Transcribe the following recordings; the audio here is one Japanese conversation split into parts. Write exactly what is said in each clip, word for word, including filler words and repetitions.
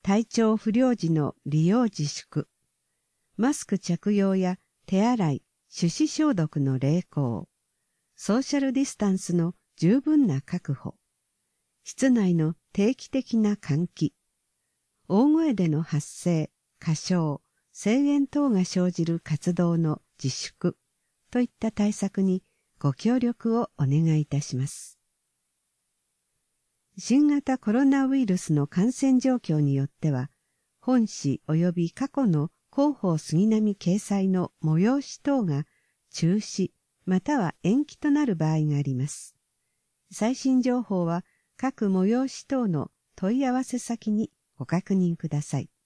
体調不良時の利用自粛、マスク着用や手洗い、手指消毒の励行、ソーシャルディスタンスの十分な確保、室内の定期的な換気、大声での発声、歌唱、声援等が生じる活動の自粛といった対策にご協力をお願いいたします。新型コロナウイルスの感染状況によっては、本誌及び過去の広報杉並掲載の催し等が中止または延期となる場合があります。最新情報は各催し等の問い合わせ先にご確認ください。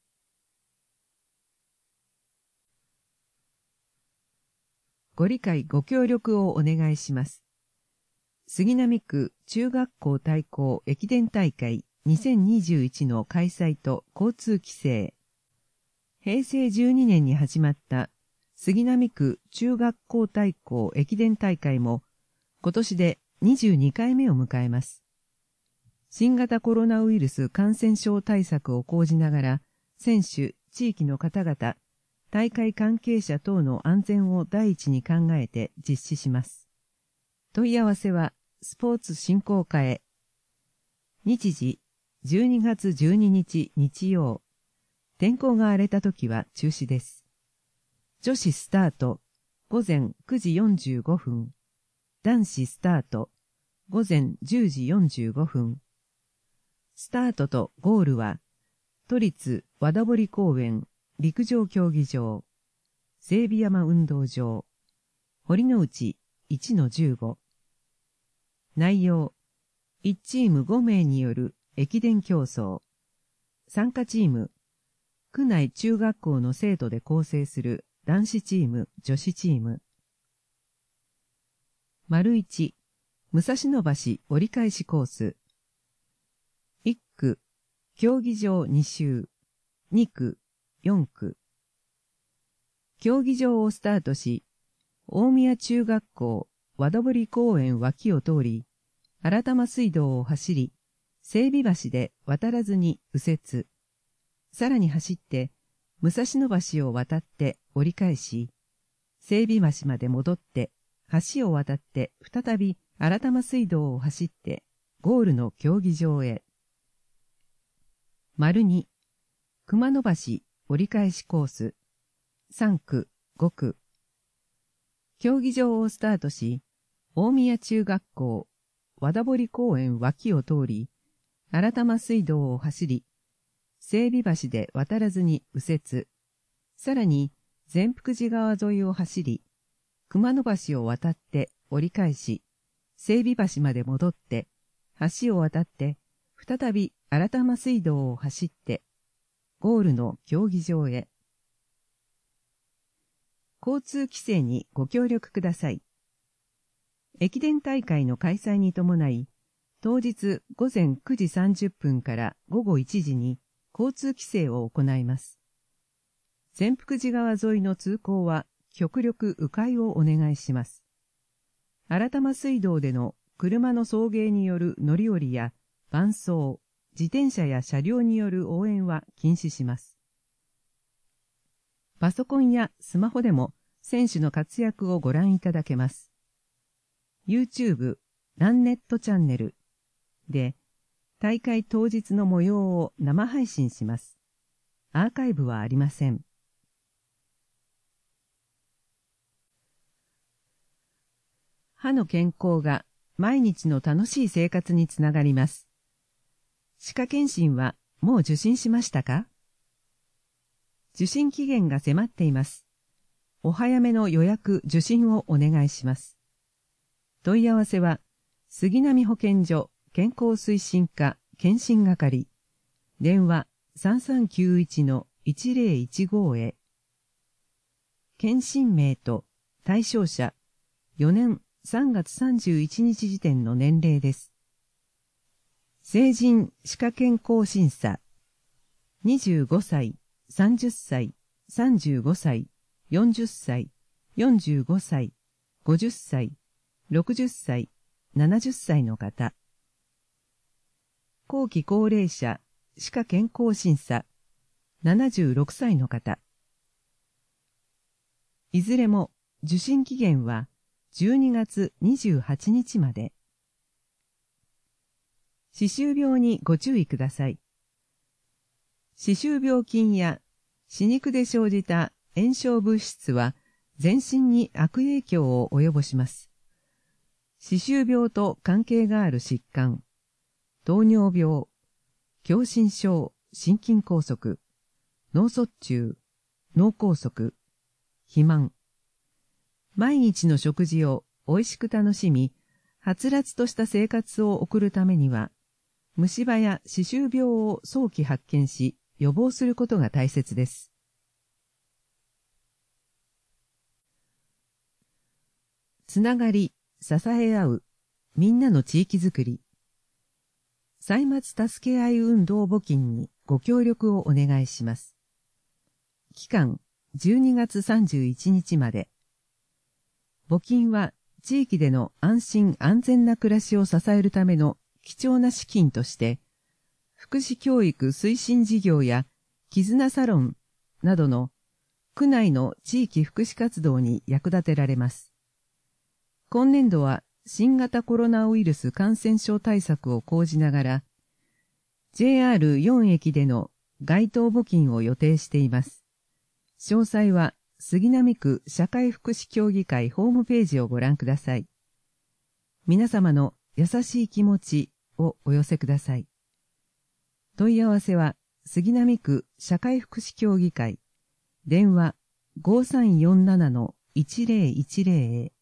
ご理解ご協力をお願いします。杉並区中学校対抗駅伝大会にせんにじゅういちの開催と交通規制。へいせいじゅうにねんに始まった杉並区中学校対抗駅伝大会も今年でにじゅうにかいめを迎えます。新型コロナウイルス感染症対策を講じながら選手、地域の方々、大会関係者等の安全を第一に考えて実施します。問い合わせはスポーツ振興課へ。日時じゅうにがつじゅうににち日曜。天候が荒れた時は中止です。女子スタートごぜんくじよんじゅうごふん。男子スタートごぜんじゅうじよんじゅうごふん。スタートとゴールは都立和田堀公園陸上競技場、整備山運動場、堀之内 いちのじゅうご。内容、いちチームごめいによる駅伝競争。参加チーム、区内中学校の生徒で構成する男子チーム、女子チーム。丸いち、武蔵野橋折り返しコース。いっく、競技場に周、にく、よんく。競技場をスタートし、大宮中学校和田堀公園脇を通り、新玉水道を走り、整備橋で渡らずに右折。さらに走って、武蔵野橋を渡って折り返し、整備橋まで戻って、橋を渡って再び新玉水道を走って、ゴールの競技場へ。丸に、熊野橋折り返しコース。さんく、ごく。競技場をスタートし、大宮中学校、和田堀公園脇を通り、新玉水道を走り、整備橋で渡らずに右折。さらに、善福寺川沿いを走り、熊野橋を渡って折り返し、整備橋まで戻って、橋を渡って、再び新玉水道を走って、ゴールの競技場へ。交通規制にご協力ください。駅伝大会の開催に伴い、当日ごぜんくじさんじゅっぷんからごごいちじに交通規制を行います。善福寺川沿いの通行は極力迂回をお願いします。新玉水道での車の送迎による乗り降りや伴走、自転車や車両による応援は禁止します。パソコンやスマホでも選手の活躍をご覧いただけます。YouTube ランネットチャンネルで大会当日の模様を生配信します。アーカイブはありません。歯の健康が毎日の楽しい生活につながります。歯科検診はもう受診しましたか？受診期限が迫っています。お早めの予約・受診をお願いします。問い合わせは、杉並保健所健康推進課検診係、電話 さんさんきゅういちのいちぜろいちご へ。検診名と対象者、よねんさんがつさんじゅういちにち時点の年齢です。成人歯科健康審査、にじゅうごさい、さんじゅっさい、さんじゅうごさい、よんじゅっさい、よんじゅうごさい、ごじゅっさい、ろくじゅっさい、ななじゅっさいの方。後期高齢者歯科健康審査ななじゅうろくさいの方。いずれも受診期限はじゅうにがつにじゅうはちにちまで。歯周病にご注意ください。歯周病菌や歯肉で生じた炎症物質は全身に悪影響を及ぼします。歯周病と関係がある疾患、糖尿病、狭心症、心筋梗塞、脳卒中、脳梗塞、肥満。毎日の食事を美味しく楽しみ、はつらつとした生活を送るためには、虫歯や歯周病を早期発見し、予防することが大切です。つながり、支え合う、みんなの地域づくり。歳末助け合い運動募金にご協力をお願いします。期間じゅうにがつさんじゅういちにちまで。募金は地域での安心安全な暮らしを支えるための貴重な資金として、福祉教育推進事業や絆サロンなどの区内の地域福祉活動に役立てられます。今年度は新型コロナウイルス感染症対策を講じながら、ジェイアールよん 駅での街頭募金を予定しています。詳細は杉並区社会福祉協議会ホームページをご覧ください。皆様の優しい気持ちをお寄せください。問い合わせは杉並区社会福祉協議会、電話 ごさんよんななのいちぜろいちぜろへ。